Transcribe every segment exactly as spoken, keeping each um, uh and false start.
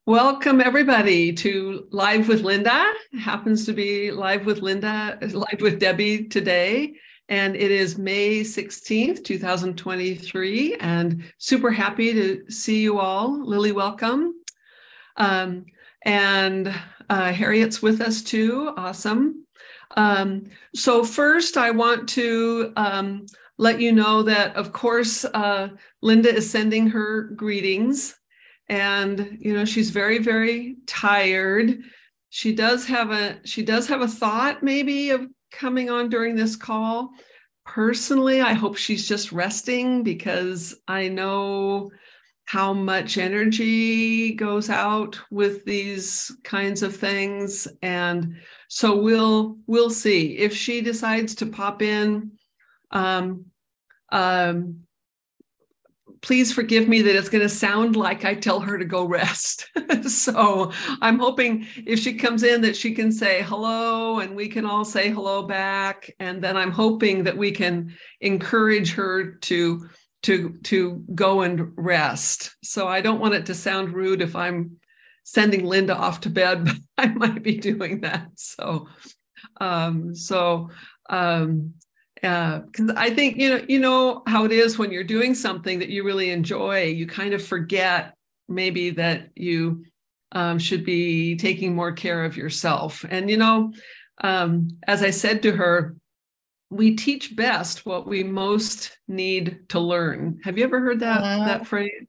Welcome everybody to Live with Linda. It happens to be Live with Linda, Live with Debbie today. And it is May sixteenth, two thousand twenty-three. And super happy to see you all. Lily, welcome. Um, and uh, Harriet's with us too. Awesome. Um, so first I want to um, let you know that, of course, uh, Linda is sending her greetings. And, you know, she's very, very tired. She does have a, she does have a thought maybe of coming on during this call. Personally, I hope she's just resting because I know how much energy goes out with these kinds of things. And so we'll, we'll see if she decides to pop in. Um, um, Please forgive me that it's going to sound like I tell her to go rest. So I'm hoping if she comes in that she can say hello and we can all say hello back. And then I'm hoping that we can encourage her to, to, to go and rest. So I don't want it to sound rude if I'm sending Linda off to bed, but I might be doing that. So, um, so, um, Uh, because I think, you know, you know how it is when you're doing something that you really enjoy, you kind of forget maybe that you um, should be taking more care of yourself. And, you know, um, as I said to her, we teach best what we most need to learn. Have you ever heard that, uh, that phrase?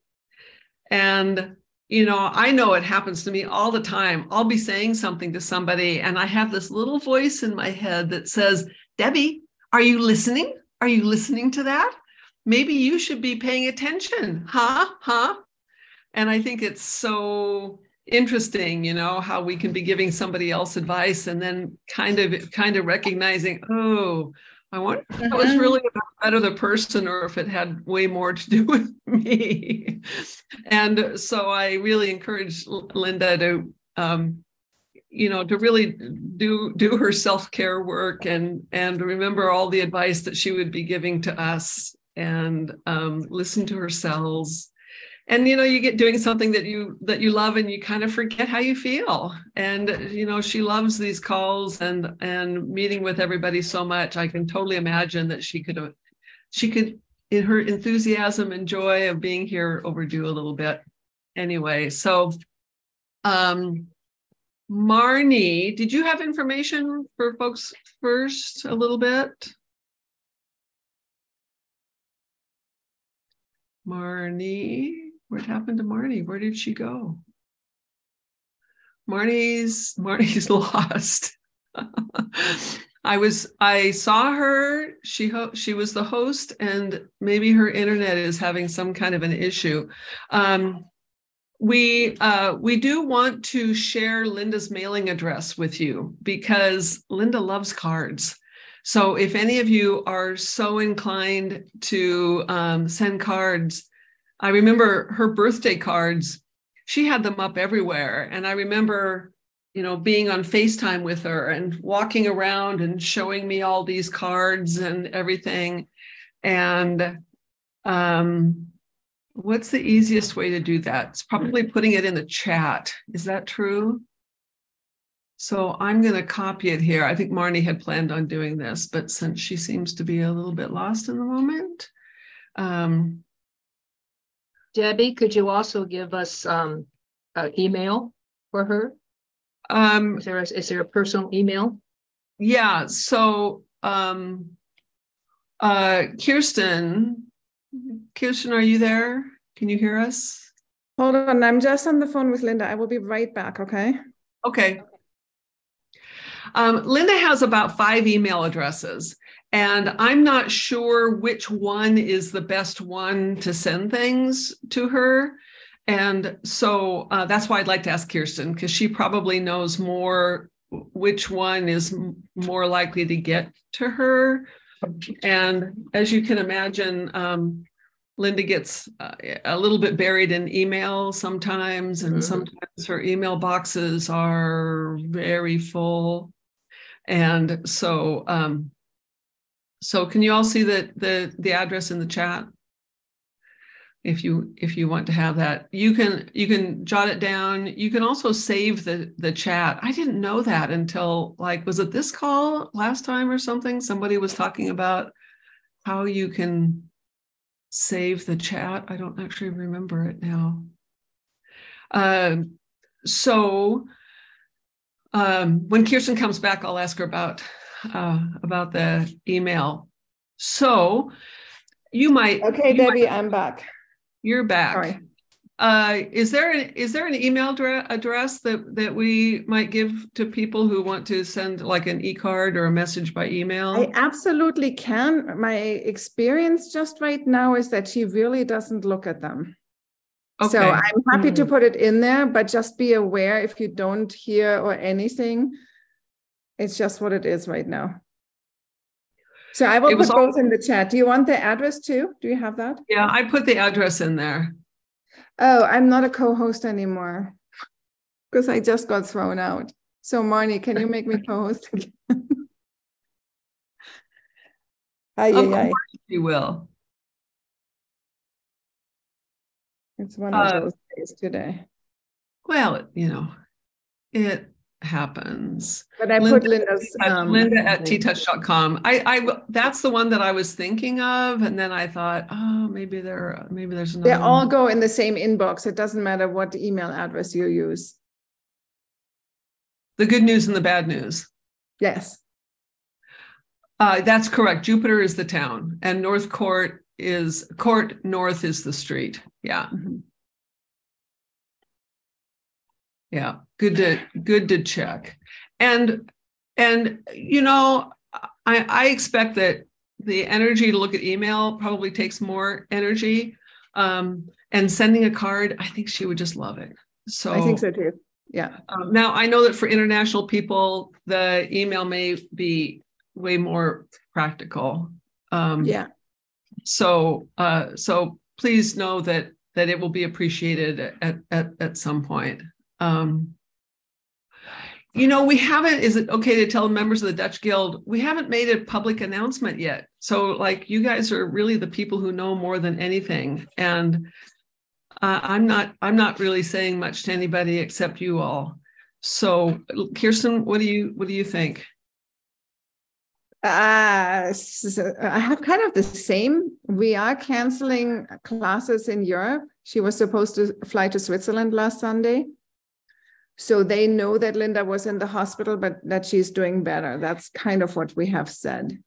And, you know, I know it happens to me all the time. I'll be saying something to somebody and I have this little voice in my head that says, Debbie, are you listening? Are you listening to that? Maybe you should be paying attention. Huh? Huh? And I think it's so interesting, you know, how we can be giving somebody else advice and then kind of kind of recognizing, oh, I wonder if that was really about that other person or if it had way more to do with me. And so I really encourage Linda to um, you know, to really do do her self-care work and and remember all the advice that she would be giving to us and um, listen to her cells. And, you know, you get doing something that you that you love and you kind of forget how you feel. And, you know, she loves these calls and and meeting with everybody so much. I can totally imagine that she could she could in her enthusiasm and joy of being here overdo a little bit. Anyway, so um Marnie, did you have information for folks first a little bit? Marnie, what happened to Marnie? Where did she go? Marnie's, Marnie's lost. I was, I saw her, she, she was the host and maybe her internet is having some kind of an issue. Um, We uh, we do want to share Linda's mailing address with you because Linda loves cards. So if any of you are so inclined to um, send cards, I remember her birthday cards, she had them up everywhere. And I remember, you know, being on FaceTime with her and walking around and showing me all these cards and everything. And um, what's the easiest way to do that? It's probably putting it in the chat. Is that true? So I'm going to copy it here. I think Marnie had planned on doing this, but since she seems to be a little bit lost in the moment. Um, Debbie, could you also give us um, an email for her? Um, is, there a, is there a personal email? Yeah, so um, uh, Kirsten, Kirsten, are you there? Can you hear us? Hold on, I'm just on the phone with Linda. I will be right back, okay? Okay. Um, Linda has about five email addresses, and I'm not sure which one is the best one to send things to her. And so uh, that's why I'd like to ask Kirsten, because she probably knows more which one is more likely to get to her. And as you can imagine, um, Linda gets uh, a little bit buried in email sometimes, and mm-hmm. sometimes her email boxes are very full. And so, um, so can you all see the, the, the address in the chat? if you if you want to have that. You can you can jot it down. You can also save the the chat. I didn't know that until, like, was it this call last time or something? Somebody was talking about how you can save the chat. I don't actually remember it now. Uh, so um, when Kirsten comes back, I'll ask her about uh, about the email. So you might. Okay, you Debbie, might, I'm back. You're back. Sorry. Uh, is there an, is there an email address that that we might give to people who want to send like an e-card or a message by email? I absolutely can. My experience just right now is that she really doesn't look at them. Okay. So I'm happy mm-hmm. to put it in there, but just be aware if you don't hear or anything, it's just what it is right now. So I will put both in the chat. Do you want the address too? Do you have that? Yeah, I put the address in there. Oh, I'm not a co-host anymore because I just got thrown out. So Marnie, can you make me co-host again? Aye, of aye, course you will. It's one of uh, those days today. Well, you know, it happens. But I Linda, put Linda's um, Linda at t touch dot com. I, I, that's the one that I was thinking of, and then I thought, oh, maybe there, maybe there's another. They all one. go in the same inbox. It doesn't matter what email address you use. The good news and the bad news. Yes. Uh, that's correct. Jupiter is the town, and North Court is Court North is the street. Yeah. Mm-hmm. Yeah. Good to good to check. And and you know, I, I expect that the energy to look at email probably takes more energy. Um, and sending a card, I think she would just love it. So I think so too. Yeah. Um, now I know that for international people, the email may be way more practical. Um, yeah. So, uh, so please know that that it will be appreciated at at at some point. Um, you know, we haven't. Is it okay to tell members of the Dutch Guild we haven't made a public announcement yet? So, like, you guys are really the people who know more than anything, and uh, I'm not. I'm not really saying much to anybody except you all. So, Kirsten, what do you what do you think? Uh, so I have kind of the same. We are canceling classes in Europe. She was supposed to fly to Switzerland last Sunday. So they know that Linda was in the hospital, but that she's doing better. That's kind of what we have said.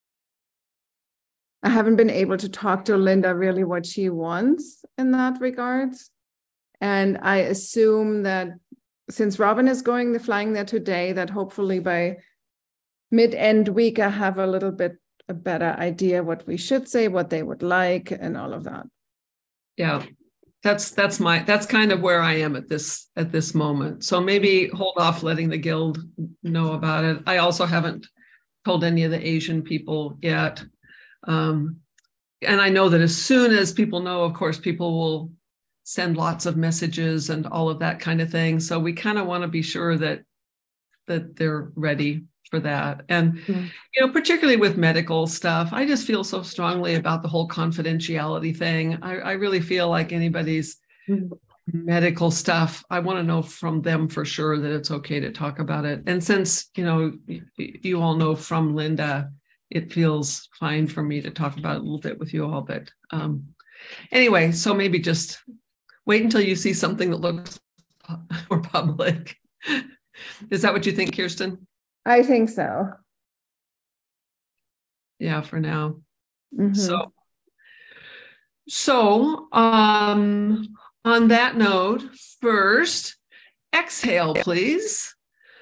I haven't been able to talk to Linda really what she wants in that regard. And I assume that since Robin is going, the flying there today, that hopefully by mid-end week, I have a little bit a better idea what we should say, what they would like, and all of that. Yeah, that's that's my that's kind of where I am at this at this moment. So maybe hold off letting the guild know about it. I also haven't told any of the Asian people yet, um, and I know that as soon as people know, of course, people will send lots of messages and all of that kind of thing. So we kind of want to be sure that that they're ready for that. And, mm-hmm. you know, particularly with medical stuff, I just feel so strongly about the whole confidentiality thing. I, I really feel like anybody's mm-hmm. medical stuff, I want to know from them for sure that it's okay to talk about it. And since, you know, you, you all know from Linda, it feels fine for me to talk about it a little bit with you all. But um, anyway, so maybe just wait until you see something that looks more public. Is that what you think, Kirsten? I think so. Yeah, for now. Mm-hmm. So, so um, on that note, first, exhale, please.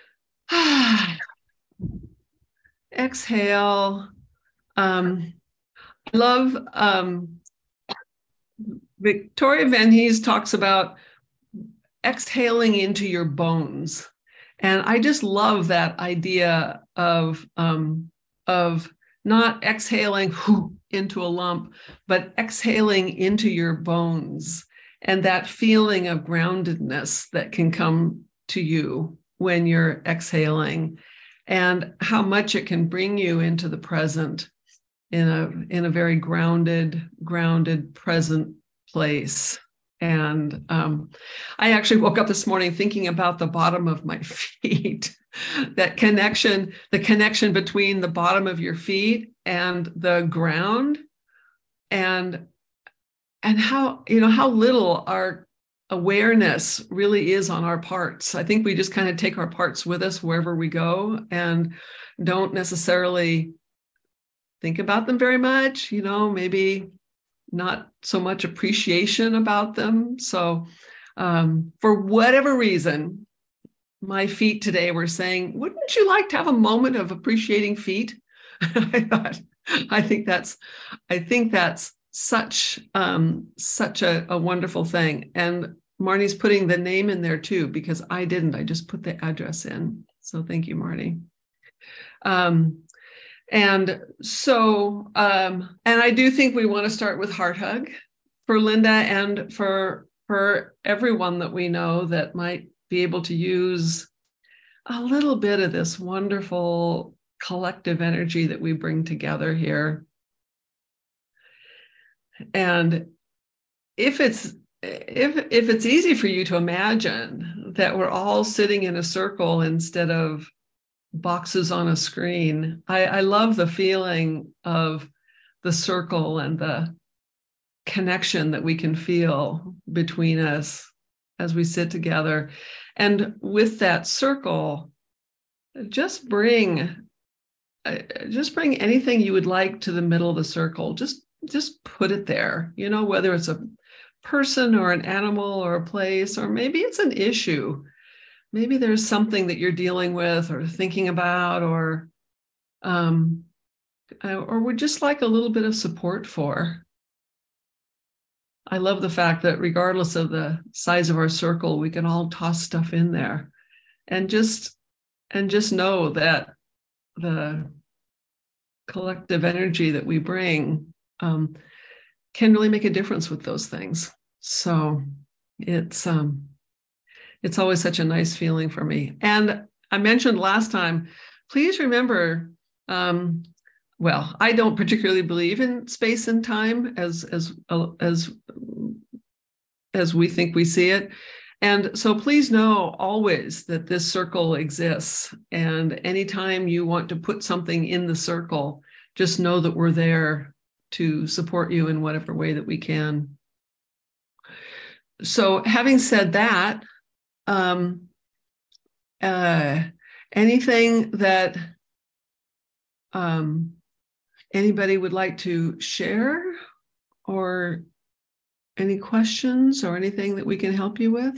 Exhale. Um, I love um, Victoria Van Hees talks about exhaling into your bones. And I just love that idea of, um, of not exhaling whoo, into a lump, but exhaling into your bones, and that feeling of groundedness that can come to you when you're exhaling, and how much it can bring you into the present in a, in a very grounded, grounded, present place. And um, I actually woke up this morning thinking about the bottom of my feet, that connection, the connection between the bottom of your feet and the ground, and and how, you know, how little our awareness really is on our parts. I think we just kind of take our parts with us wherever we go and don't necessarily think about them very much, you know, maybe not so much appreciation about them. So um, for whatever reason, my feet today were saying, wouldn't you like to have a moment of appreciating feet? I thought, I think that's, I think that's such, um, such a, a wonderful thing. And Marnie's putting the name in there too, because I didn't, I just put the address in. So thank you, Marnie. Um, and so, um, and I do think we want to start with Heart Hug for Linda and for, for everyone that we know that might be able to use a little bit of this wonderful collective energy that we bring together here. And if it's if if it's easy for you to imagine that we're all sitting in a circle instead of boxes on a screen, I, I love the feeling of the circle and the connection that we can feel between us as we sit together. And with that circle, just bring just bring anything you would like to the middle of the circle. Just just put it there, you know, whether it's a person or an animal or a place, or maybe it's an issue. Maybe there's something that you're dealing with or thinking about, or um, or would just like a little bit of support for. I love the fact that regardless of the size of our circle, we can all toss stuff in there, and just and just know that the collective energy that we bring um, can really make a difference with those things. So it's um, it's always such a nice feeling for me. And I mentioned last time, please remember, um, well, I don't particularly believe in space and time as as as as we think we see it. And so please know always that this circle exists. And anytime you want to put something in the circle, just know that we're there to support you in whatever way that we can. So having said that, um, uh, anything that um, anybody would like to share, or any questions or anything that we can help you with?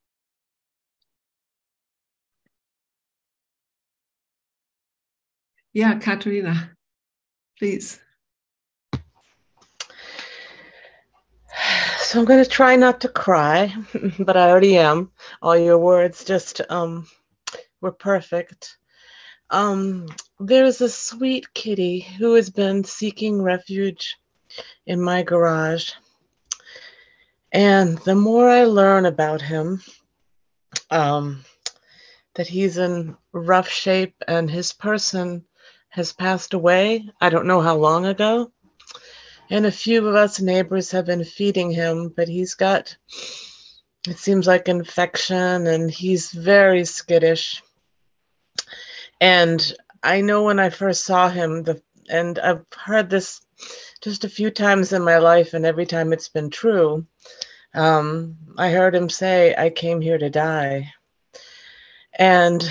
Yeah, Katerina, please. So I'm going to try not to cry, but I already am. All your words just um, were perfect. Um, there's a sweet kitty who has been seeking refuge in my garage. And the more I learn about him, um, that he's in rough shape and his person has passed away, I don't know how long ago. And a few of us neighbors have been feeding him, but he's got, it seems like, infection, and he's very skittish. And I know when I first saw him, the, and I've heard this just a few times in my life, and every time it's been true, um, I heard him say, "I came here to die." And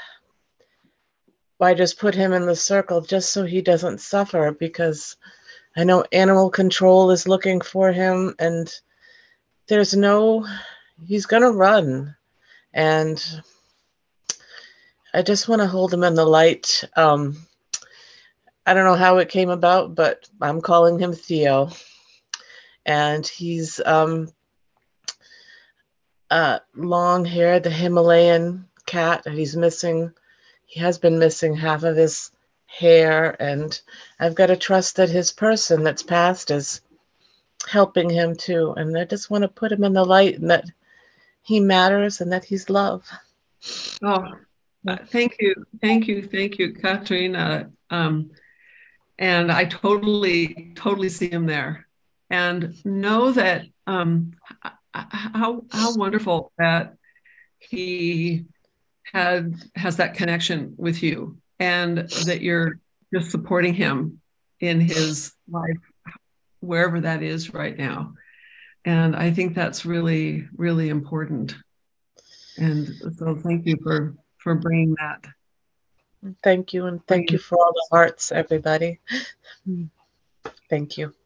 I just put him in the circle just so he doesn't suffer, because I know animal control is looking for him, and there's no, he's going to run. And I just want to hold him in the light. Um, I don't know how it came about, but I'm calling him Theo. And he's um, uh, long hair, the Himalayan cat, and he's missing, he has been missing half of his hair, and I've got to trust that his person that's passed is helping him too. And I just want to put him in the light, and that he matters and that he's love. Oh, thank you. Thank you. Thank you, Katerina. Um, and I totally, totally see him there. and know that um, how how wonderful that he had has that connection with you, and that you're just supporting him in his life, wherever that is right now. And I think that's really, really important. And so thank you for, for bringing that. Thank you. And thank you for all the hearts, everybody. Thank you.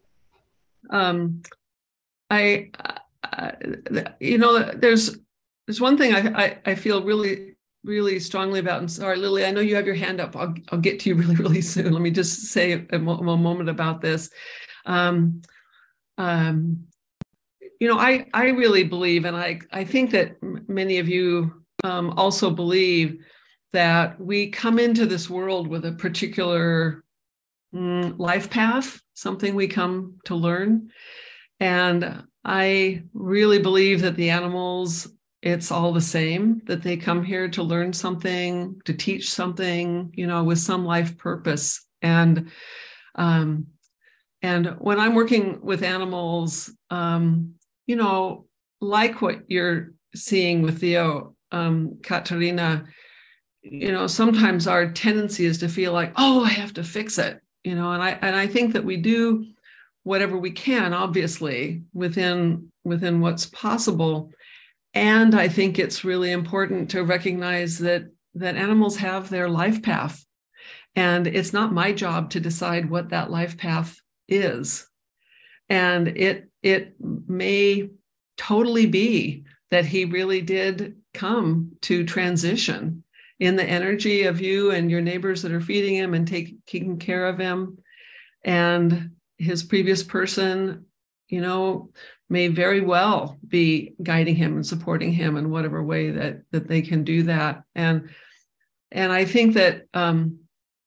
Um, I, uh, you know, there's, there's one thing I, I, I feel really, really strongly about. And sorry, Lily, I know you have your hand up. I'll, I'll get to you really, really soon. Let me just say a, mo- a moment about this. Um, um, you know, I, I really believe, and I, I think that m- many of you um, also believe, that we come into this world with a particular mm, life path, something we come to learn. And I really believe that the animals, it's all the same, that they come here to learn something, to teach something, you know, with some life purpose. And um, and when I'm working with animals, um, you know, like what you're seeing with Theo, um, Katarina, you know, sometimes our tendency is to feel like, oh, I have to fix it, you know, and I and I think that we do whatever we can, obviously, within within what's possible. And I think it's really important to recognize that that animals have their life path, and it's not my job to decide what that life path is. And it it may totally be that he really did come to transition in the energy of you and your neighbors that are feeding him and take, taking care of him. And his previous person, you know, may very well be guiding him and supporting him in whatever way that, that they can do that. And, and I think that um,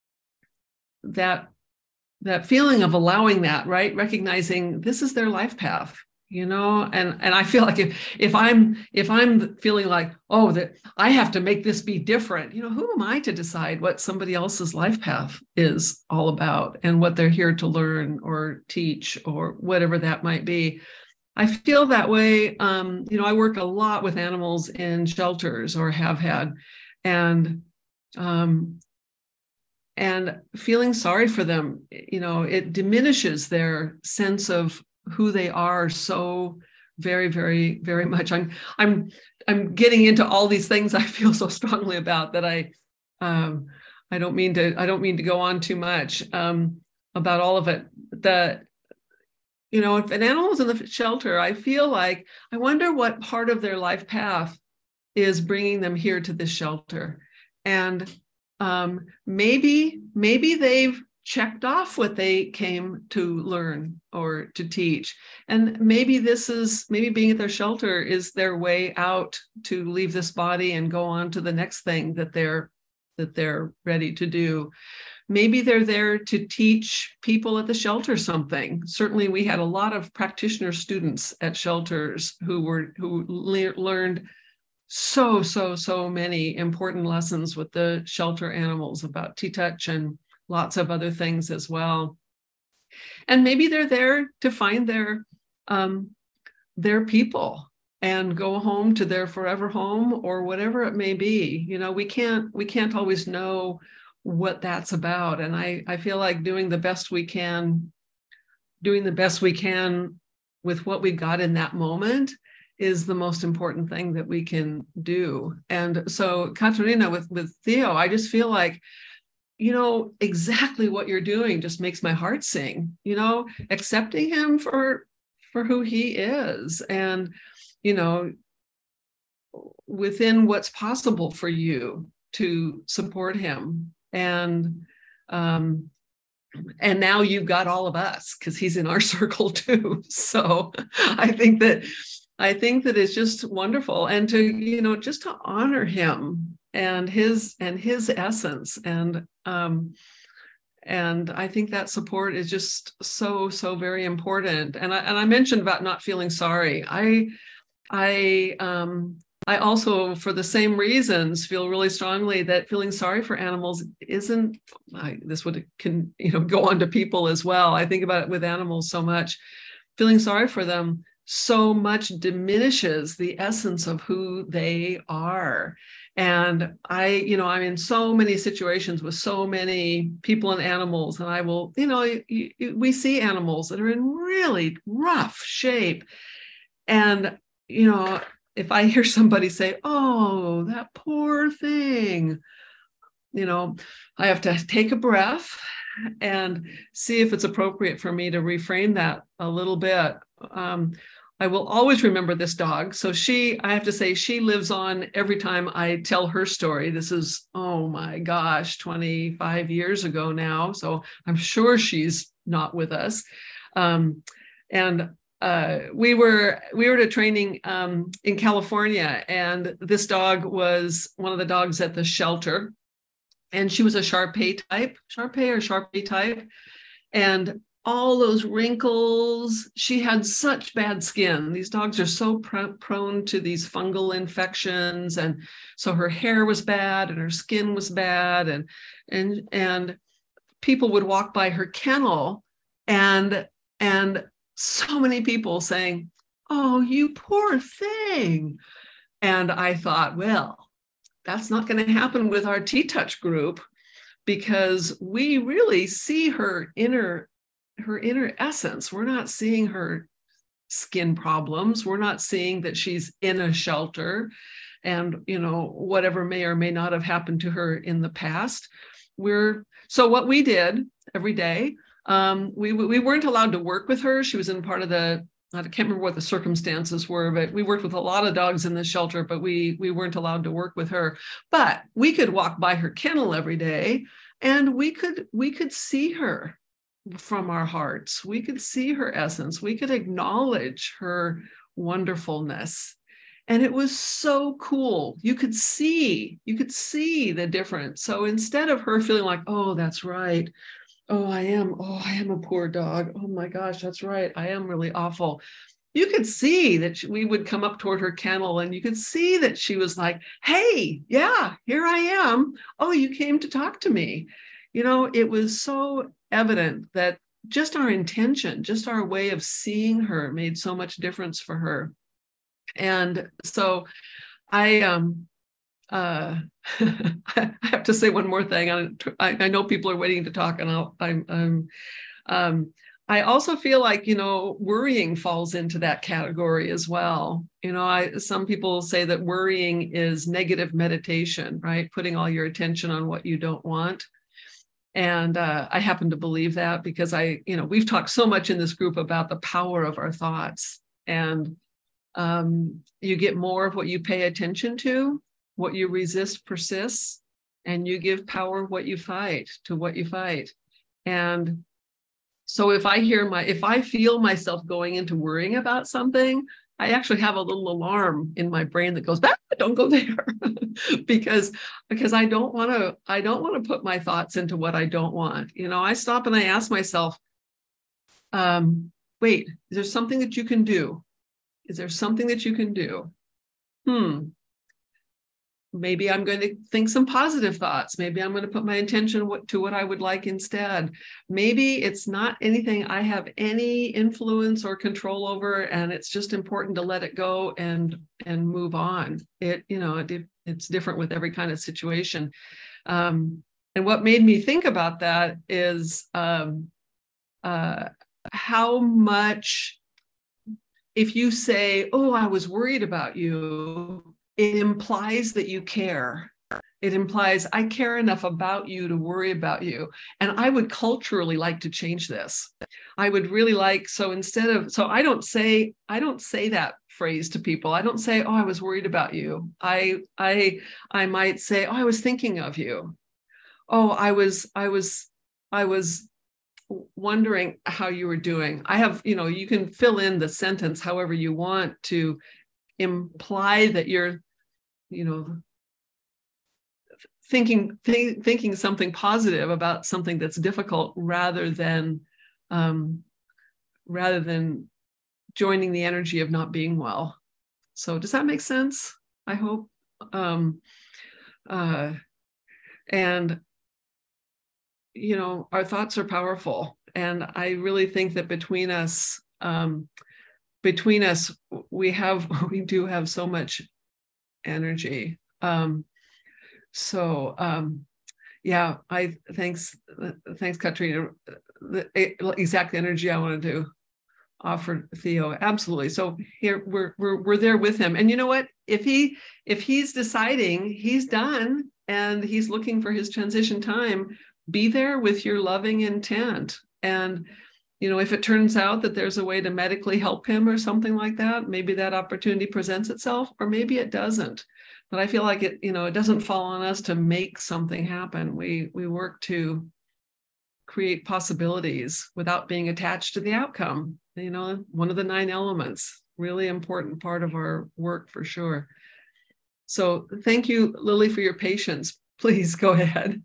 that that feeling of allowing that, right? Recognizing this is their life path, you know, and, and I feel like if, if I'm, if I'm feeling like, oh, that I have to make this be different, you know, who am I to decide what somebody else's life path is all about and what they're here to learn or teach or whatever that might be. I feel that way. Um, you know, I work a lot with animals in shelters, or have had, and, um, and feeling sorry for them, you know, it diminishes their sense of who they are so very, very, very much. I'm, I'm, I'm getting into all these things I feel so strongly about that I, um, I don't mean to, I don't mean to go on too much um, about all of it. The, you know, if an animal is in the shelter, I feel like, I wonder what part of their life path is bringing them here to this shelter. And Um, maybe, maybe they've checked off what they came to learn or to teach. And maybe this is, maybe being at their shelter is their way out to leave this body and go on to the next thing that they're, that they're ready to do. Maybe they're there to teach people at the shelter something. Certainly we had a lot of practitioner students at shelters who were, who le- learned so, so, so many important lessons with the shelter animals about T-touch and lots of other things as well. And maybe they're there to find their, um, their people and go home to their forever home or whatever it may be. You know, we can't, we can't always know what that's about. And I, I feel like doing the best we can, doing the best we can with what we got in that moment is the most important thing that we can do. And so, Katarina, with, with Theo, I just feel like, you know, exactly what you're doing just makes my heart sing, you know, accepting him for, for who he is. And, you know, within what's possible for you to support him. And, um, and now you've got all of us because he's in our circle too. So I think that I think that it's just wonderful, and to, you know, just to honor him and his and his essence, and um, and I think that support is just so so very important. And I and I mentioned about not feeling sorry. I I um, I also, for the same reasons, feel really strongly that feeling sorry for animals isn't. I, this would can you know go on to people as well. I think about it with animals so much. feeling sorry for them so much diminishes the essence of who they are. And I, you know, I'm in so many situations with so many people and animals, and I will, you know, you, you, we see animals that are in really rough shape. And, you know, if I hear somebody say, oh, that poor thing, you know, I have to take a breath and see if it's appropriate for me to reframe that a little bit. Um, I will always remember this dog. So she, I have to say, she lives on every time I tell her story. This is, oh my gosh, twenty-five years ago now. So I'm sure she's not with us. Um, and uh, we were we were at a training um, in California, and this dog was one of the dogs at the shelter. And she was a Shar-Pei type, Shar-Pei or Shar-Pei type. And all those wrinkles, she had such bad skin. These dogs are so pr- prone to these fungal infections. And so her hair was bad and her skin was bad. And, and, and people would walk by her kennel, and, and so many people saying, oh, you poor thing. And I thought, well, that's not going to happen with our T-Touch group, because we really see her inner her inner essence. We're not seeing her skin problems. We're not seeing that she's in a shelter and, you know, whatever may or may not have happened to her in the past. We're so what we did every day, um, we we weren't allowed to work with her. She was in part of the, I can't remember what the circumstances were, but we worked with a lot of dogs in the shelter, but we we weren't allowed to work with her. But we could walk by her kennel every day, and we could we could see her from our hearts. We could see her essence. We could acknowledge her wonderfulness. And it was so cool. You could see, you could see the difference. So instead of her feeling like, oh, that's right. Oh, I am. Oh, I am a poor dog. Oh my gosh, that's right. I am really awful. You could see that she, we would come up toward her kennel, and you could see that she was like, hey, yeah, here I am. Oh, you came to talk to me. You know, it was so evident that just our intention, just our way of seeing her made so much difference for her. And so I, um, uh, I have to say one more thing. I, I know people are waiting to talk, and I'll, I'm, I'm, um, I also feel like, you know, worrying falls into that category as well. You know, I, some people say that worrying is negative meditation, right? Putting all your attention on what you don't want. And uh, I happen to believe that, because I, you know, we've talked so much in this group about the power of our thoughts, and um, you get more of what you pay attention to. What you resist persists, and you give power what you fight to what you fight. And so if I hear my, if I feel myself going into worrying about something, I actually have a little alarm in my brain that goes, ah, don't go there, because because I don't want to, I don't want to put my thoughts into what I don't want. You know, I stop and I ask myself, um, wait, is there something that you can do? Is there something that you can do? Hmm. Maybe I'm going to think some positive thoughts. Maybe I'm going to put my attention to what I would like instead. Maybe it's not anything I have any influence or control over, and it's just important to let it go and and move on. It, you know, it, it's different with every kind of situation. Um, and what made me think about that is um, uh, how much, if you say, oh, I was worried about you, it implies that you care. It implies I care enough about you to worry about you. And I would culturally like to change this. I would really like, so instead of, so I don't say, I don't say that phrase to people. I don't say, oh, I was worried about you. I, I, I might say, oh, I was thinking of you. Oh, I was, I was, I was wondering how you were doing. I have, you know, you can fill in the sentence however you want to imply that you're, you know, thinking th- thinking something positive about something that's difficult, rather than um, rather than joining the energy of not being well. So does that make sense? I hope. Um, uh, and you know, our thoughts are powerful, and I really think that between us, um, between us, we have, we do have so much energy. Um, so, um, yeah, I, thanks, thanks, Katrina. The exact energy I wanted to offer Theo, absolutely. So here we're we're we're there with him, and you know what? If he if he's deciding he's done and he's looking for his transition time, be there with your loving intent. And you know, if it turns out that there's a way to medically help him or something like that, maybe that opportunity presents itself, or maybe it doesn't. But I feel like it, you know, it doesn't fall on us to make something happen. We we work to create possibilities without being attached to the outcome. You know, one of the nine elements, really important part of our work for sure. So thank you, Lily, for your patience. Please go ahead.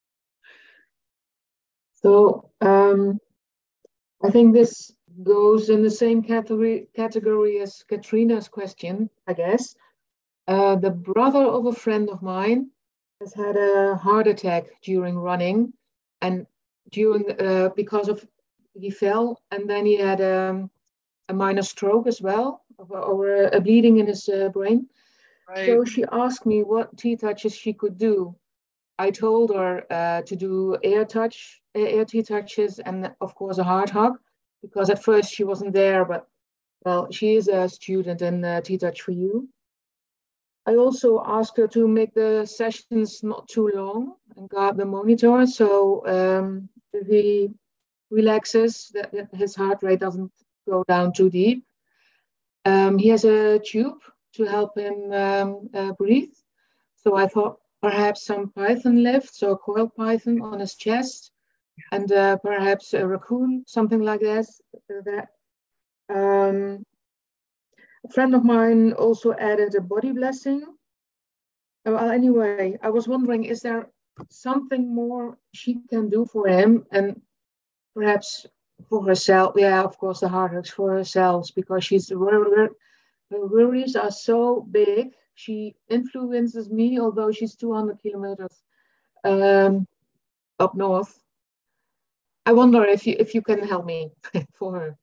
So um, I think this goes in the same category, category as Katrina's question, I guess. Uh, the brother of a friend of mine has had a heart attack during running, and during uh, because of he fell, and then he had um, a minor stroke as well, or, or a bleeding in his uh, brain. Right. So she asked me what T-touches she could do. I told her uh, to do air touch, air T-touches, and of course a heart hug, because at first she wasn't there, but well, she is a student in uh, T-touch for you. I also asked her to make the sessions not too long and guard the monitor, so um, if he relaxes, that, that his heart rate doesn't go down too deep. Um, he has a tube to help him um, uh, breathe. So I thought perhaps some python lifts or coil python on his chest, and uh, perhaps a raccoon, something like this. That. Um, a friend of mine also added a body blessing. Well, anyway, I was wondering, is there something more she can do for him, and perhaps for herself? Yeah, of course, the heart hurts for herself, because she's her worries are so big. She influences me, although she's two hundred kilometers um, up north. I wonder if you if you can help me for her.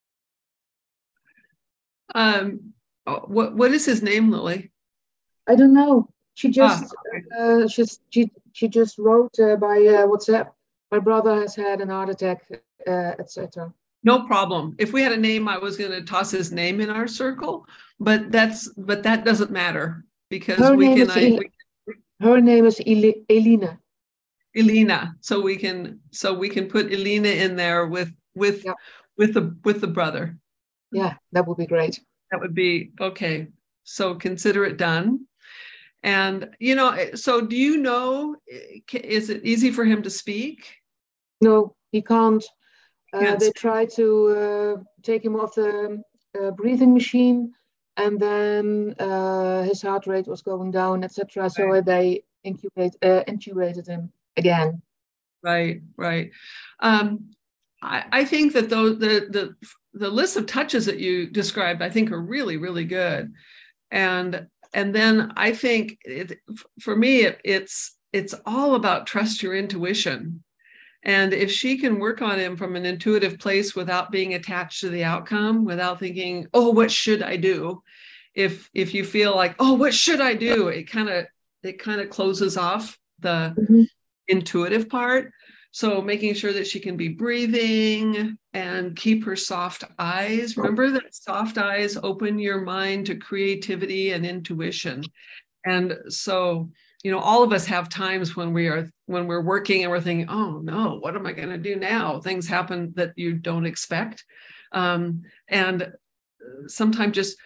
Um, what what is his name, Lily? I don't know. She just ah, okay. uh, she's, she she just wrote uh, by uh, WhatsApp. My brother has had an heart attack, uh, et cetera. No problem. If we had a name, I was going to toss his name in our circle, but that's but that doesn't matter, because her we can. I, we, her name is Elina. Elina. So we can so we can put Elina in there with with yeah. with the with the brother. Yeah, that would be great. That would be okay. So consider it done. And, you know, so do you know, is it easy for him to speak? No, he can't. Uh, they tried to uh, take him off the uh, breathing machine, and then uh, his heart rate was going down, et cetera. Right. So they incubate, uh, intubated him again. Right, right. Um, I, I think that those the the the list of touches that you described, I think, are really, really good. And and then I think it, for me, it, it's it's all about trust your intuition. And if she can work on him from an intuitive place without being attached to the outcome, without thinking, oh, what should I do? If if you feel like, oh, what should I do? It kind of it kind of closes off the mm-hmm. intuitive part. So making sure that she can be breathing and keep her soft eyes. Remember that soft eyes open your mind to creativity and intuition. And so, you know, all of us have times when we are, when we're working and we're thinking, oh no, what am I going to do now? Things happen that you don't expect. Um, and sometimes just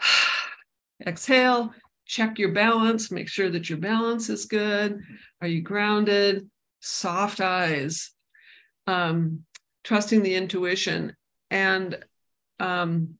exhale, check your balance, make sure that your balance is good. Are you grounded? Soft eyes, um, trusting the intuition. And um,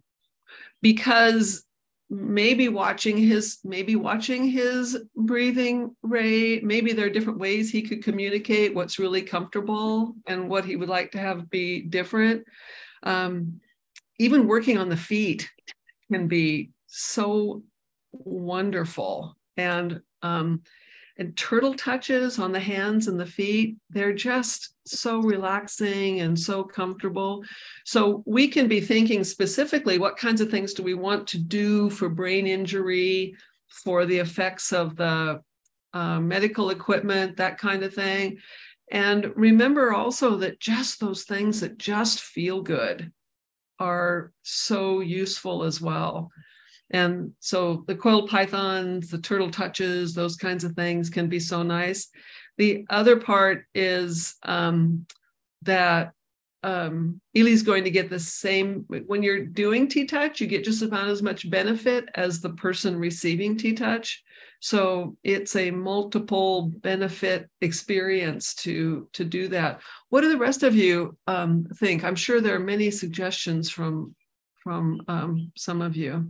because maybe watching his, maybe watching his breathing rate, maybe there are different ways he could communicate what's really comfortable and what he would like to have be different. Um, even working on the feet can be so wonderful. And um, and turtle touches on the hands and the feet, they're just so relaxing and so comfortable. So we can be thinking specifically, what kinds of things do we want to do for brain injury, for the effects of the uh, medical equipment, that kind of thing. And remember also that just those things that just feel good are so useful as well. And so the coiled pythons, the turtle touches, those kinds of things can be so nice. The other part is um, that um, Ely's going to get the same, when you're doing T-Touch, you get just about as much benefit as the person receiving T-Touch. So it's a multiple benefit experience to, to do that. What do the rest of you um, think? I'm sure there are many suggestions from, from um, some of you.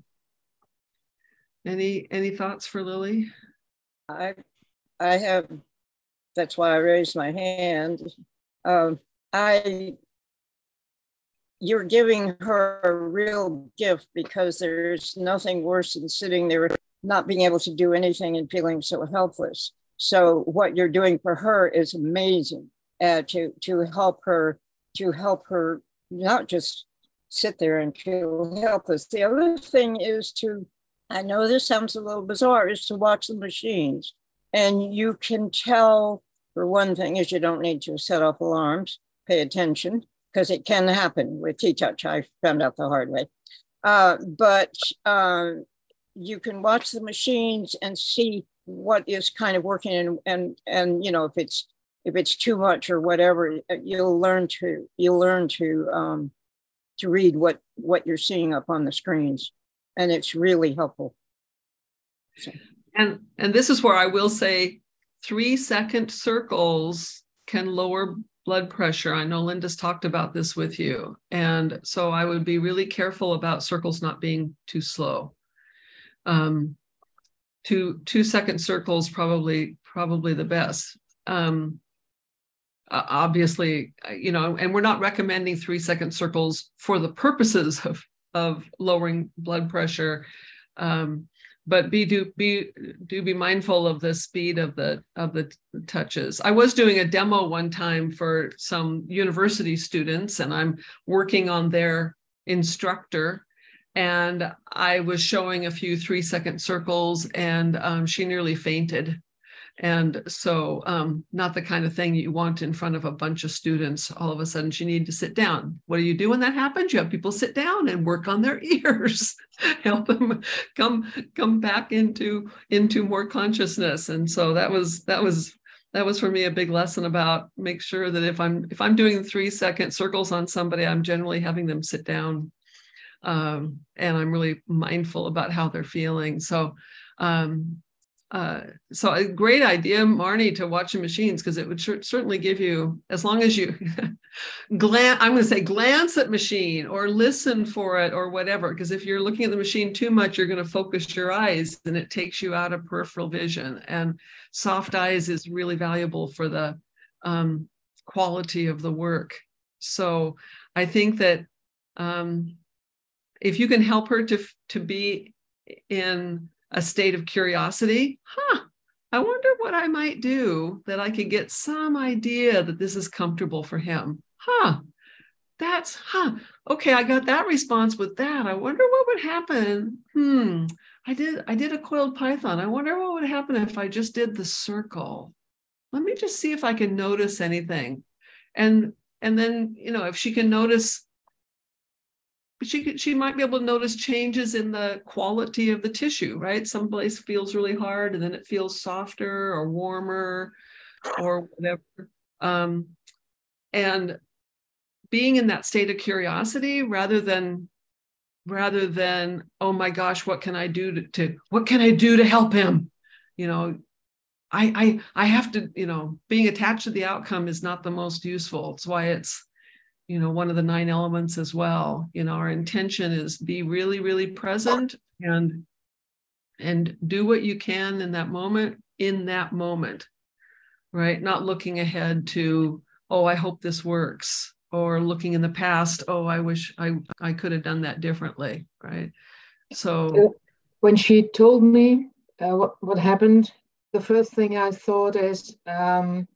Any any thoughts for Lily? I I have, that's why I raised my hand. Um, I, you're giving her a real gift, because there's nothing worse than sitting there not being able to do anything and feeling so helpless. So what you're doing for her is amazing, uh, to to help her to help her not just sit there and feel helpless. The other thing is to, I know this sounds a little bizarre, is to watch the machines. And you can tell, for one thing, is you don't need to set off alarms, pay attention, because it can happen with T-Touch. I found out the hard way. Uh, but uh, you can watch the machines and see what is kind of working, and, and, and you know, if it's, if it's too much or whatever, you'll learn to, you'll learn to, um, to read what, what you're seeing up on the screens. And it's really helpful. So. And, and this is where I will say three second circles can lower blood pressure. I know Linda's talked about this with you. And so I would be really careful about circles not being too slow. Um, two, two second circles, probably, probably the best. Um, uh, obviously, you know, and we're not recommending three second circles for the purposes of of lowering blood pressure, um, but be do be do be mindful of the speed of the of the touches. I was doing a demo one time for some university students, and I'm working on their instructor, and I was showing a few three second circles, and um, she nearly fainted. And so um, not the kind of thing you want in front of a bunch of students. All of a sudden, she needed to sit down. What do you do when that happens? You have people sit down and work on their ears, help them come come back into, into more consciousness. And so that was that was that was for me a big lesson about make sure that if I'm if I'm doing three second circles on somebody, I'm generally having them sit down, um, and I'm really mindful about how they're feeling. So. Um, Uh, so a great idea, Marnie, to watch the machines, because it would certainly give you, as long as you glance, I'm going to say glance at machine or listen for it or whatever, because if you're looking at the machine too much, you're going to focus your eyes and it takes you out of peripheral vision. And soft eyes is really valuable for the um, quality of the work. So I think that um, if you can help her to, to be in a state of curiosity, huh, I wonder what I might do that I could get some idea that this is comfortable for him. Huh, that's, huh, okay, I got that response with that. I wonder what would happen. Hmm, I did, I did a coiled python. I wonder what would happen if I just did the circle. Let me just see if I can notice anything. And, and then, you know, if she can notice, she could, she might be able to notice changes in the quality of the tissue, right? Some place feels really hard and then it feels softer or warmer or whatever. Um, and being in that state of curiosity rather than, rather than, oh my gosh, what can I do to, to what can I do to help him? You know, I, I, I have to, you know, being attached to the outcome is not the most useful. It's why it's, you know, one of the nine elements as well. You know, our intention is be really, really present and, and do what you can in that moment, in that moment, right? Not looking ahead to, oh, I hope this works, or looking in the past, oh, I wish I, I could have done that differently, right? So when she told me uh, what, what happened the first thing I thought is um,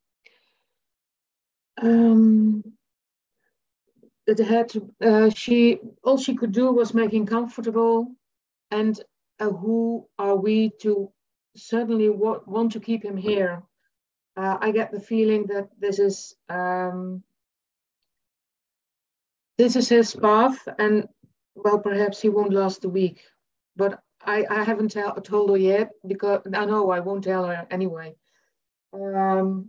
um, that it had to, uh, she all she could do was make him comfortable, and uh, who are we to certainly w- want to keep him here? Uh, I get the feeling that this is um, this is his path, and well, perhaps he won't last a week, but I, I haven't tell, told her yet, because I know I won't tell her anyway. Um,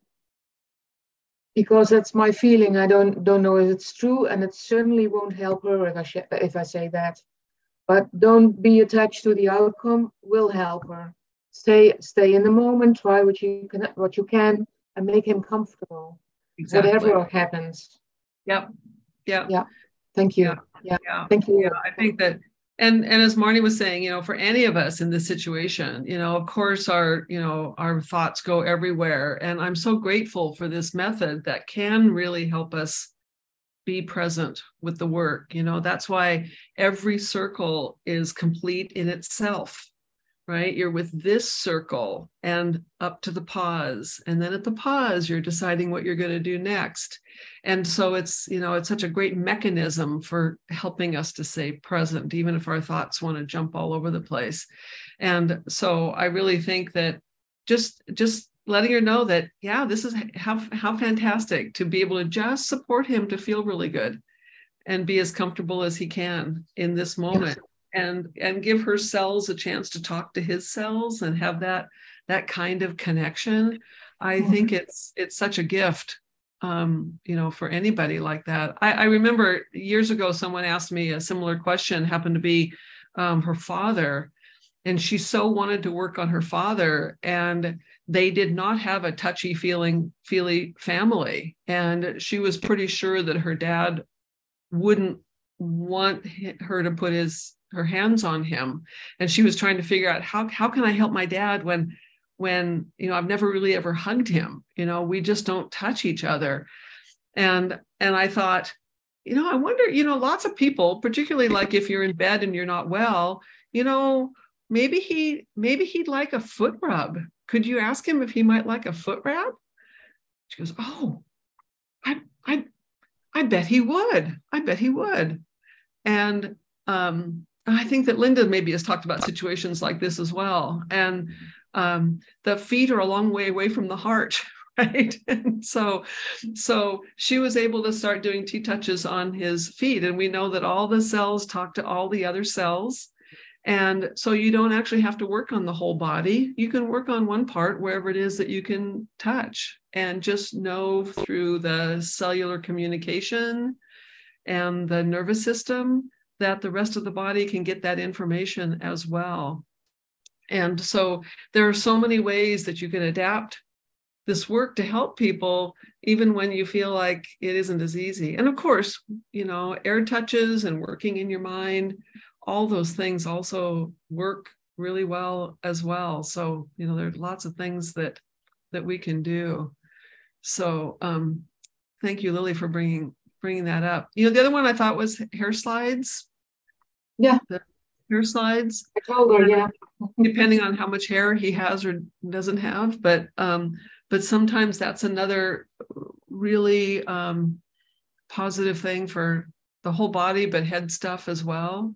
because that's my feeling. I don't don't know if it's true, and it certainly won't help her if I sh- if I say that. But don't be attached to the outcome. Will help her. Stay stay in the moment. Try what you can what you can, and make him comfortable. Exactly. Whatever happens. Yep. Yep. Yeah. Thank you. Yeah. Yeah. Yeah. Thank you. Yeah. I think that, and and as Marnie was saying, you know, for any of us in this situation, you know, of course, our you know our thoughts go everywhere, and I'm so grateful for this method that can really help us be present with the work. You know, that's why every circle is complete in itself, right? You're with this circle and up to the pause. And then at the pause, you're deciding what you're going to do next. And so it's, you know, it's such a great mechanism for helping us to stay present, even if our thoughts want to jump all over the place. And so I really think that just, just letting her know that, yeah, this is how, how fantastic to be able to just support him to feel really good and be as comfortable as he can in this moment. Yes. and and give her cells a chance to talk to his cells and have that that kind of connection. I mm-hmm. think it's it's such a gift, um, you know, for anybody like that. I, I remember years ago, someone asked me a similar question, happened to be um, her father. And she so wanted to work on her father, and they did not have a touchy feeling, feely family. And she was pretty sure that her dad wouldn't want her to put his her hands on him. And she was trying to figure out how how can I help my dad when when you know I've never really ever hugged him. You know, we just don't touch each other. And and I thought, you know, I wonder, you know, lots of people, particularly like if you're in bed and you're not well, you know. Maybe he, maybe he'd like a foot rub. Could you ask him if he might like a foot rub? She goes, oh, I, I, I bet he would. I bet he would. And um, I think that Linda maybe has talked about situations like this as well. And um, the feet are a long way away from the heart, right? And so, so she was able to start doing T-touches on his feet. And we know that all the cells talk to all the other cells. And so you don't actually have to work on the whole body. You can work on one part, wherever it is that you can touch, and just know through the cellular communication and the nervous system that the rest of the body can get that information as well. And so there are so many ways that you can adapt this work to help people, even when you feel like it isn't as easy. And of course, you know, air touches and working in your mind, all those things also work really well as well. So, you know, there's lots of things that that we can do. So um, thank you, Lily, for bringing bringing that up. You know, the other one I thought was hair slides. Yeah. The hair slides. I told her, yeah. Depending on how much hair he has or doesn't have. But um, but sometimes that's another really um, positive thing for the whole body, but head stuff as well.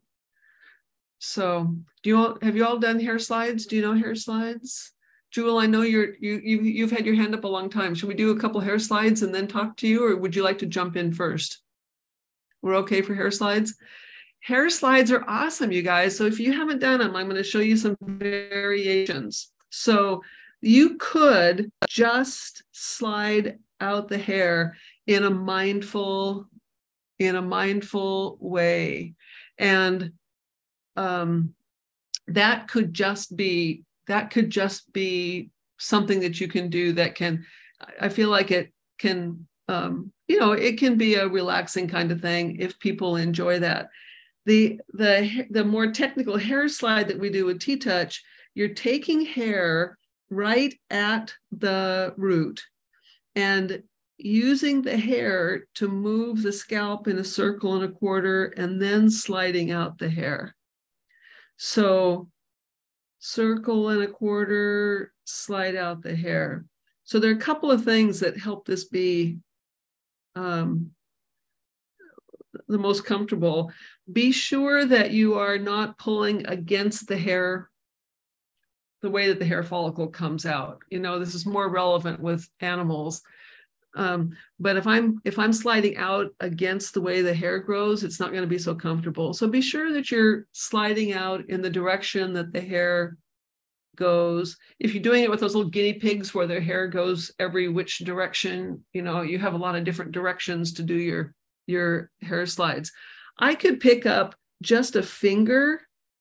So do you all, have you all done hair slides? Do you know hair slides? Jewel, I know you're, you, you've, you've had your hand up a long time. Should we do a couple hair slides and then talk to you, or would you like to jump in first? We're okay for hair slides? Hair slides are awesome, you guys. So if you haven't done them, I'm going to show you some variations. So you could just slide out the hair in a mindful, in a mindful way. And Um, that could just be, that could just be something that you can do that can, I feel like it can, um, you know, it can be a relaxing kind of thing if people enjoy that. The, the, the more technical hair slide that we do with T-touch, you're taking hair right at the root and using the hair to move the scalp in a circle and a quarter, and then sliding out the hair. So, circle and a quarter, slide out the hair. So there are a couple of things that help this be um, the most comfortable. Be sure that you are not pulling against the hair the way that the hair follicle comes out. You know, this is more relevant with animals. Um, but if I'm if I'm sliding out against the way the hair grows, it's not going to be so comfortable. So be sure that you're sliding out in the direction that the hair goes. If you're doing it with those little guinea pigs where their hair goes every which direction, you know, you have a lot of different directions to do your, your hair slides. I could pick up just a finger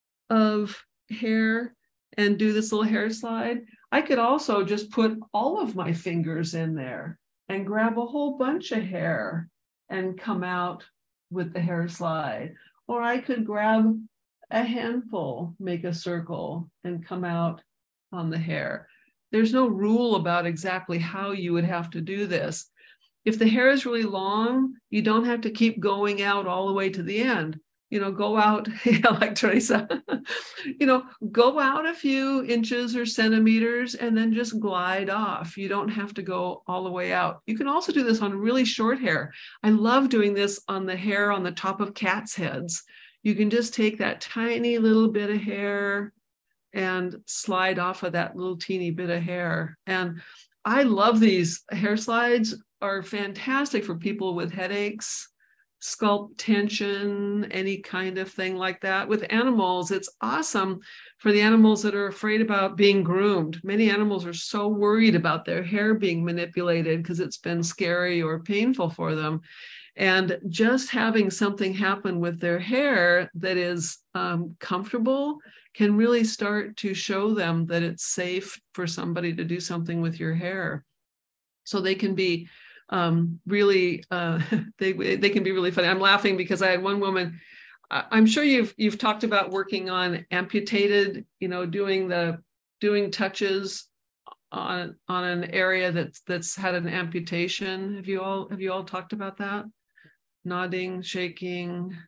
of hair and do this little hair slide. I could also just put all of my fingers in there and grab a whole bunch of hair and come out with the hair slide. Or I could grab a handful, make a circle, and come out on the hair. There's no rule about exactly how you would have to do this. If the hair is really long, you don't have to keep going out all the way to the end. You know, go out, yeah, like Teresa, you know, go out a few inches or centimeters and then just glide off. You don't have to go all the way out. You can also do this on really short hair. I love doing this on the hair on the top of cats' heads. You can just take that tiny little bit of hair and slide off of that little teeny bit of hair. And I love these hair slides, are fantastic for people with headaches, scalp tension, any kind of thing like that. With animals, it's awesome for the animals that are afraid about being groomed. Many animals are so worried about their hair being manipulated because it's been scary or painful for them. And just having something happen with their hair that is um, comfortable can really start to show them that it's safe for somebody to do something with your hair. So they can be um, really, uh, they, they can be really funny. I'm laughing because I had one woman, I'm sure you've, you've talked about working on amputated, you know, doing the, doing touches on, on an area that's, that's had an amputation. Have you all, have you all talked about that? Nodding, shaking.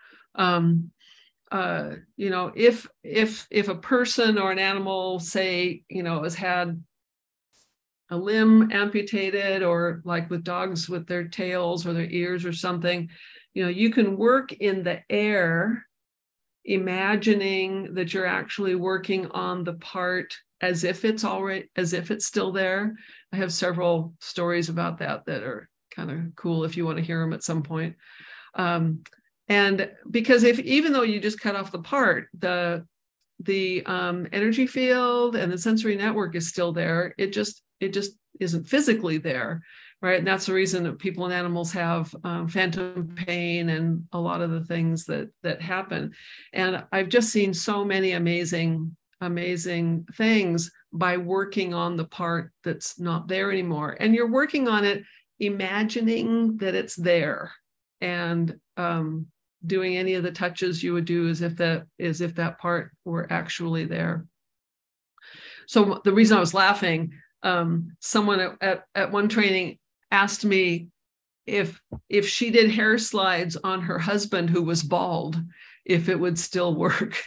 Um, uh, you know, if if if a person or an animal, say, you know, has had a limb amputated, or like with dogs with their tails or their ears or something, you know, you can work in the air, imagining that you're actually working on the part as if it's already, as if it's still there. I have several stories about that that are kind of cool if you want to hear them at some point. Um, and because if, even though you just cut off the part, the, the um, energy field and the sensory network is still there. It just, it just isn't physically there, right? And that's the reason that people and animals have um, phantom pain and a lot of the things that, that happen. And I've just seen so many amazing, amazing things by working on the part that's not there anymore. And you're working on it imagining that it's there, and um, doing any of the touches you would do as if that as if that part were actually there. So the reason I was laughing, um, someone at, at, at one training asked me if if she did hair slides on her husband who was bald, if it would still work.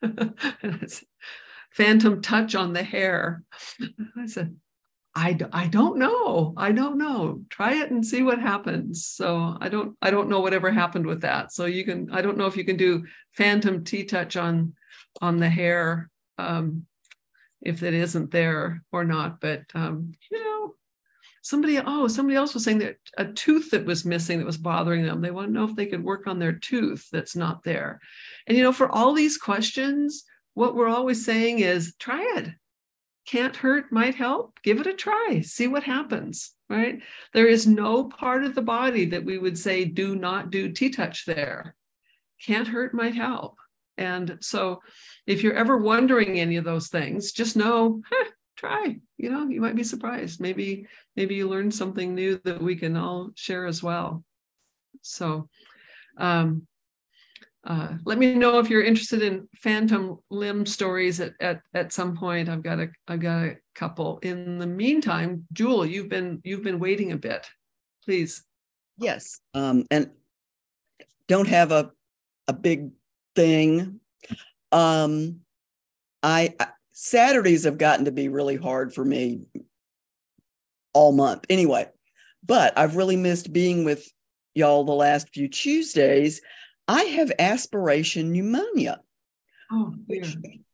Phantom touch on the hair. I said, I, I don't know. I don't know. Try it and see what happens. So I don't I don't know whatever happened with that. So you can, I don't know if you can do phantom T-touch on on the hair um, if it isn't there or not. But um, you know, somebody oh somebody else was saying that a tooth that was missing that was bothering them. They want to know if they could work on their tooth that's not there. And you know, for all these questions, what we're always saying is try it. Can't hurt, might help. Give it a try. See what happens, right? There is no part of the body that we would say, do not do T-touch there. Can't hurt, might help. And so if you're ever wondering any of those things, just know, huh, try. You know, you might be surprised. Maybe, maybe you learn something new that we can all share as well. So, um, Uh, let me know if you're interested in phantom limb stories at, at, at some point. I've got a I've got a couple. In the meantime, Jewel, you've been you've been waiting a bit. Please. Yes, um, and don't have a a big thing. Um, I Saturdays have gotten to be really hard for me all month anyway, but I've really missed being with y'all the last few Tuesdays. I have aspiration pneumonia. Oh, dear.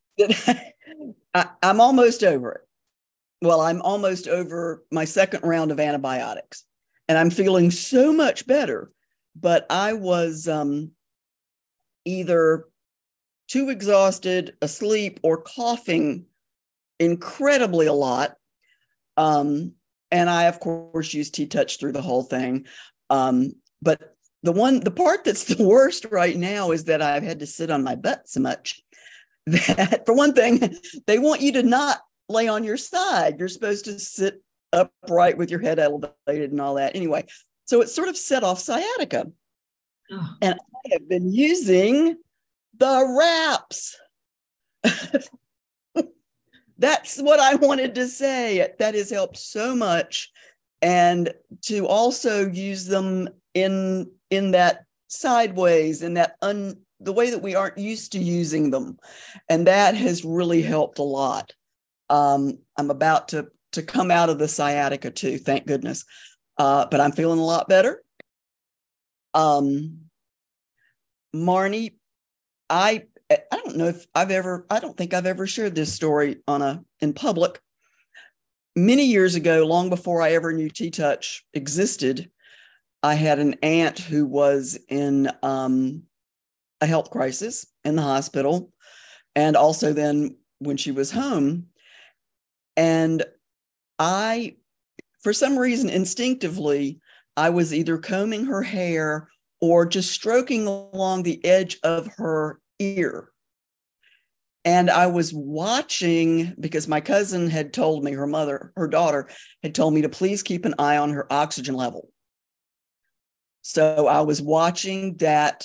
I, I'm almost over it. Well, I'm almost over my second round of antibiotics, and I'm feeling so much better. But I was um, either too exhausted, asleep, or coughing incredibly a lot. Um, and I, of course, used T-Touch through the whole thing. Um, but the one, the part that's the worst right now is that I've had to sit on my butt so much that, for one thing, they want you to not lay on your side. You're supposed to sit upright with your head elevated and all that. Anyway, so it sort of set off sciatica. Oh. And I have been using the wraps. That's what I wanted to say. That has helped so much. And to also use them in, in that sideways, in that un, the way that we aren't used to using them. And that has really helped a lot. Um, I'm about to, to come out of the sciatica too, thank goodness. Uh, but I'm feeling a lot better. Um, Marnie, I I don't know if I've ever, I don't think I've ever shared this story on a in public. Many years ago, long before I ever knew T-Touch existed, I had an aunt who was in um, a health crisis in the hospital, and also then when she was home. And I, for some reason, instinctively, I was either combing her hair or just stroking along the edge of her ear. And I was watching, because my cousin had told me, her mother, her daughter had told me to please keep an eye on her oxygen level. So I was watching that,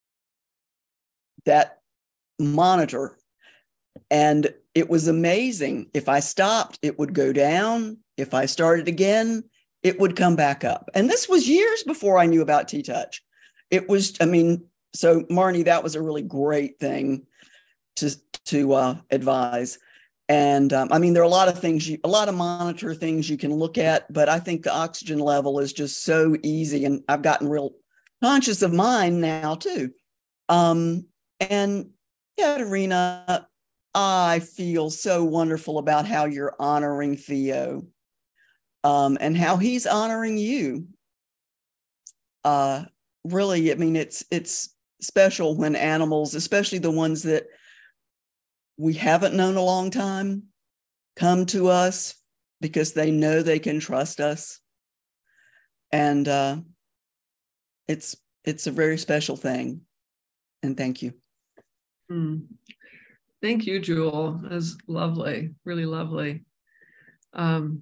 that monitor, and it was amazing. If I stopped, it would go down. If I started again, it would come back up. And this was years before I knew about T-Touch. It was, I mean, so Marnie, that was a really great thing to, to uh, advise. And um, I mean, there are a lot of things, you, a lot of monitor things you can look at, but I think the oxygen level is just so easy. And I've gotten real conscious of mine now too. Um, and Katerina, I feel so wonderful about how you're honoring Theo um, and how he's honoring you. Uh, really, I mean, it's, it's special when animals, especially the ones that we haven't known a long time, come to us because they know they can trust us. And uh, it's, it's a very special thing. And thank you. Mm. Thank you, Jewel. That's lovely, really lovely. Um,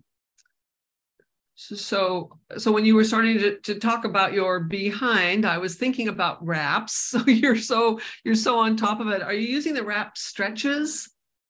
so, so when you were starting to, to talk about your behind, I was thinking about wraps. So you're so you're so on top of it. Are you using the wrap stretches?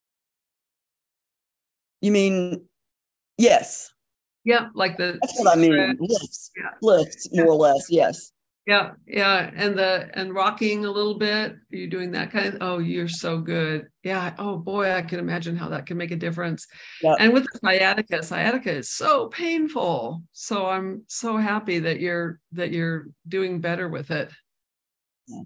You mean, yes. Yeah, like the. That's what I mean. Lifts, yeah. Lifts, more or less. Yes. Yeah, yeah, and the and rocking a little bit. Are you doing that kind of? Oh, you're so good. Yeah. Oh boy, I can imagine how that can make a difference. Yep. And with the sciatica, sciatica is so painful. So I'm so happy that you're that you're doing better with it. Yeah.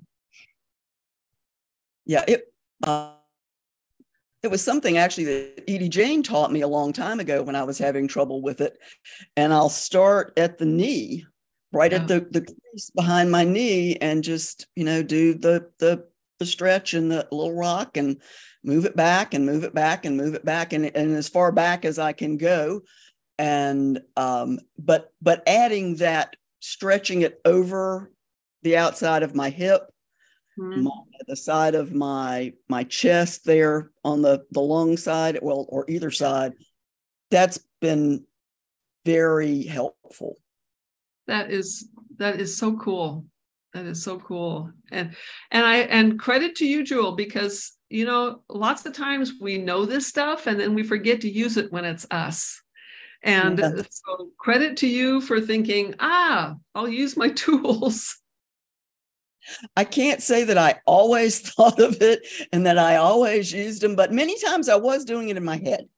Yeah. It uh, it was something actually that Edie Jane taught me a long time ago when I was having trouble with it, and I'll start at the knee. Right yeah. at the, the crease behind my knee, and just, you know, do the, the, the stretch and the little rock and move it back and move it back and move it back. And, and as far back as I can go. And, um, but, but adding that, stretching it over the outside of my hip, mm-hmm. my, the side of my, my chest there on the, the lung side, well, or either side, that's been very helpful. That is that is so cool. That is so cool. And and I and credit to you, Jewel, because you know, lots of times we know this stuff and then we forget to use it when it's us. And yeah. So credit to you for thinking, ah, I'll use my tools. I can't say that I always thought of it and that I always used them, but many times I was doing it in my head.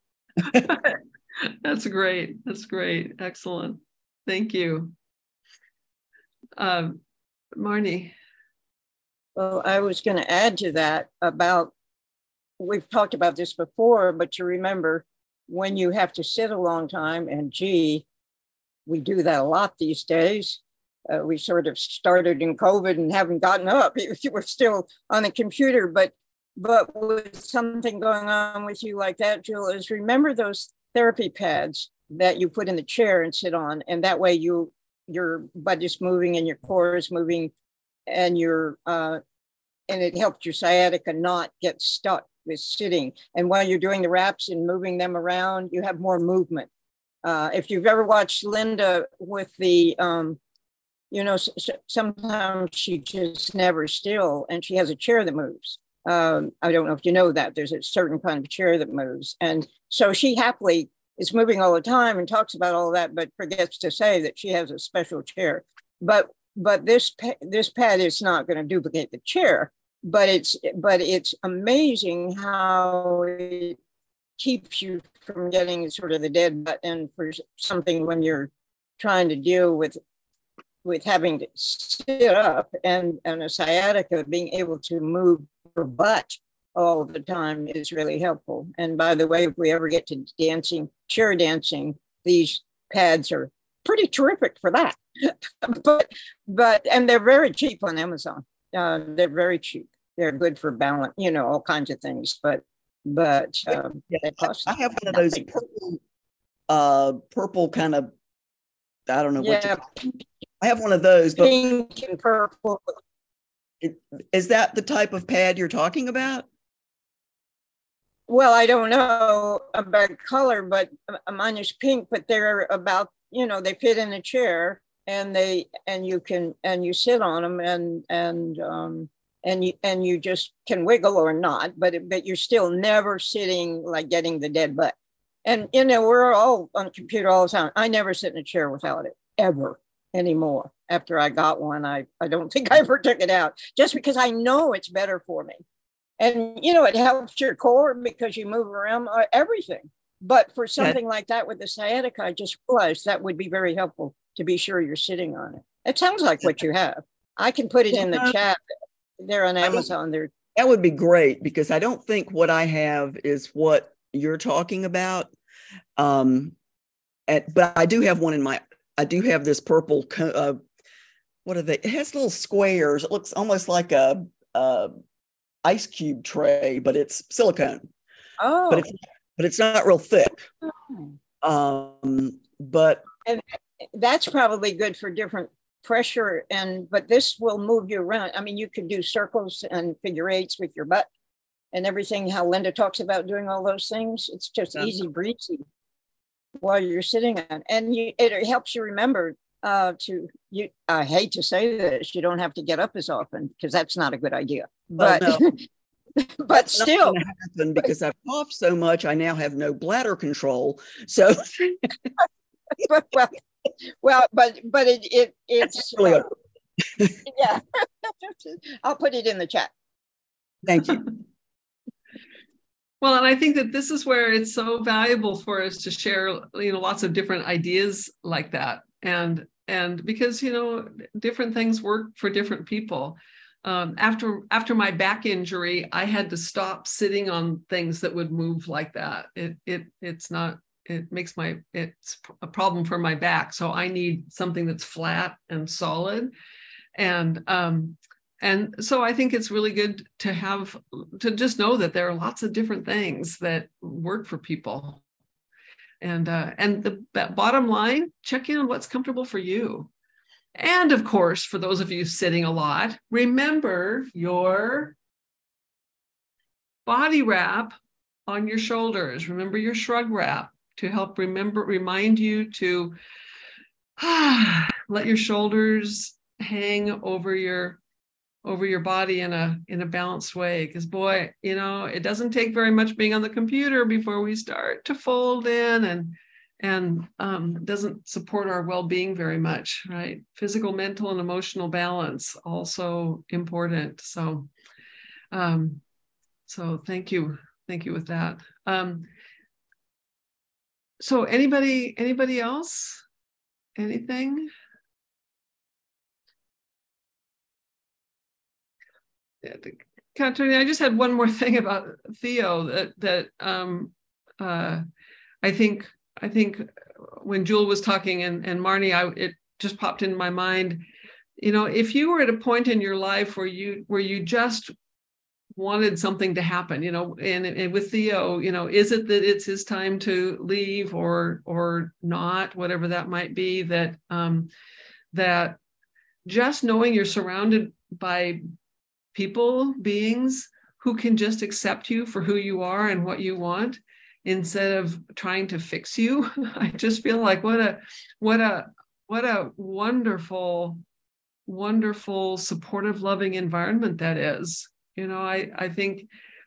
That's great. That's great. Excellent. Thank you. Um, Marnie. Well, I was going to add to that about, we've talked about this before, but to remember when you have to sit a long time, and gee, we do that a lot these days. Uh, we sort of started in COVID and haven't gotten up. We're still on the computer, but but with something going on with you like that, Jill, is remember those therapy pads that you put in the chair and sit on, and that way you your butt is moving and your core is moving, and your uh, and it helps your sciatica not get stuck with sitting. And while you're doing the wraps and moving them around, you have more movement. Uh, if you've ever watched Linda with the, um, you know, s- sometimes she just never still, and she has a chair that moves. Um, I don't know if you know that there's a certain kind of chair that moves. And so she happily is moving all the time and talks about all that, but forgets to say that she has a special chair. But but this pa- this pad is not going to duplicate the chair, but it's but it's amazing how it keeps you from getting sort of the dead button for something when you're trying to deal with with having to sit up, and, and a sciatica. Being able to move your butt all the time is really helpful. And by the way, if we ever get to dancing, chair dancing, these pads are pretty terrific for that. but but and they're very cheap on Amazon. Uh, they're very cheap. They're good for balance, you know, all kinds of things. But but um, yeah, they cost I have one of those purple, uh, purple kind of, I don't know what yeah, you call it. I have one of those, but pink and purple. it, is that the type of pad you're talking about? Well, I don't know about color, but mine is pink, but they're about, you know, they fit in a chair, and they, and you can, and you sit on them, and, and, um, and you, and you just can wiggle or not, but, but you're still never sitting like getting the dead butt. And, you know, we're all on the computer all the time. I never sit in a chair without it ever anymore. After I got one, I, I don't think I ever took it out, just because I know it's better for me. And, you know, it helps your core because you move around uh, everything. But for something like that with the sciatica, I just realized that would be very helpful to be sure you're sitting on it. It sounds like what you have. I can put it in the chat. They're on Amazon. They're That would be great, because I don't think what I have is what you're talking about. Um, at, but I do have one in my, I do have this purple, uh, what are they? It has little squares. It looks almost like a, a ice cube tray, but it's silicone. oh, But it's but it's not real thick. oh. Um, but And that's probably good for different pressure. And but this will move you around. I mean, you could do circles and figure eights with your butt and everything. How Linda talks about doing all those things. It's just Yeah. easy breezy while you're sitting on, and you, it helps you remember uh, to you. I hate to say this, you don't have to get up as often, because that's not a good idea. Well, But no. but That's still, not gonna happen, because I've coughed so much, I now have no bladder control. So but, well, well, but but it it it's really uh, yeah. I'll put it in the chat. Thank you. Well, and I think that this is where it's so valuable for us to share, you know, lots of different ideas like that. And and because, you know, different things work for different people. Um, after after my back injury, I had to stop sitting on things that would move like that. It it it's not, it makes my, it's a problem for my back. So I need something that's flat and solid. And um, and so I think it's really good to have, to just know that there are lots of different things that work for people. And uh, and the bottom line, check in on what's comfortable for you. And of course, for those of you sitting a lot, remember your body wrap on your shoulders. Remember your shrug wrap to help remember, remind you to ah, let your shoulders hang over your over your body in a in a balanced way. Because boy, you know, it doesn't take very much being on the computer before we start to fold in and and um, doesn't support our well-being very much, right? Physical, mental, and emotional balance, also important. So, um, so thank you, thank you with that. Um, so anybody, anybody else? Anything? Yeah, Katrina, I just had one more thing about Theo that that um, uh, I think I think when Jewel was talking and, and Marnie, I, it just popped in my mind. You know, if you were at a point in your life where you where you just wanted something to happen, you know, and, and with Theo, you know, is it that it's his time to leave or or not, whatever that might be, that um, that just knowing you're surrounded by people, beings who can just accept you for who you are and what you want, instead of trying to fix you. I just feel like what a what a what a wonderful, wonderful, supportive, loving environment that is. You know, I, I think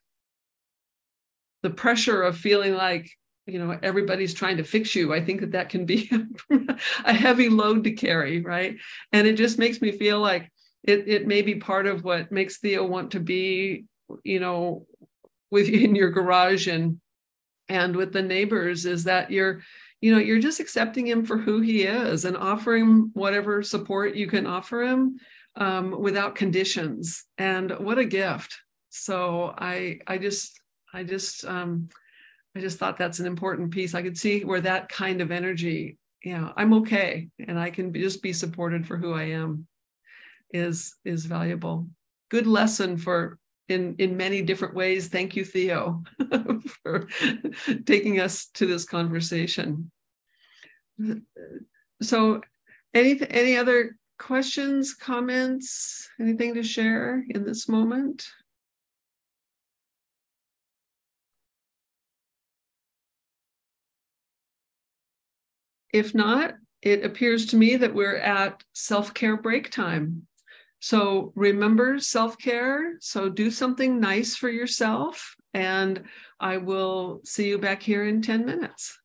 the pressure of feeling like, you know, everybody's trying to fix you, I think that that can be a heavy load to carry, right? And it just makes me feel like it, it may be part of what makes Theo want to be, you know, within your garage and and with the neighbors, is that you're, you know, you're just accepting him for who he is and offering him whatever support you can offer him um, without conditions. And what a gift. So I, I just, I just, um, I just thought that's an important piece. I could see where that kind of energy, you know, I'm okay, and I can be, just be supported for who I am, is, is valuable. Good lesson for, in, in many different ways. Thank you, Theo, for taking us to this conversation. So any, any other questions, comments, anything to share in this moment? If not, it appears to me that we're at self-care break time. So remember self-care. So do something nice for yourself, and I will see you back here in ten minutes.